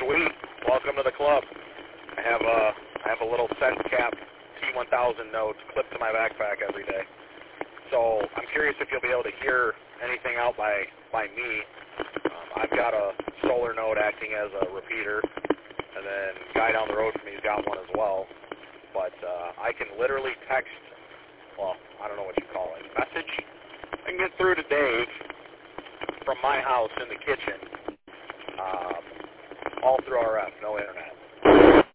Sweet. Welcome to the club. I have a little SenseCap T1000 note clipped to my backpack every day. So I'm curious if you'll be able to hear anything out by me. I've got a solar node acting as a repeater, and then the guy down the road from me's got one as well. But I can literally text, well, I don't know what you call it, message. I can get through to Dave from my house in the kitchen, all through RF, no internet.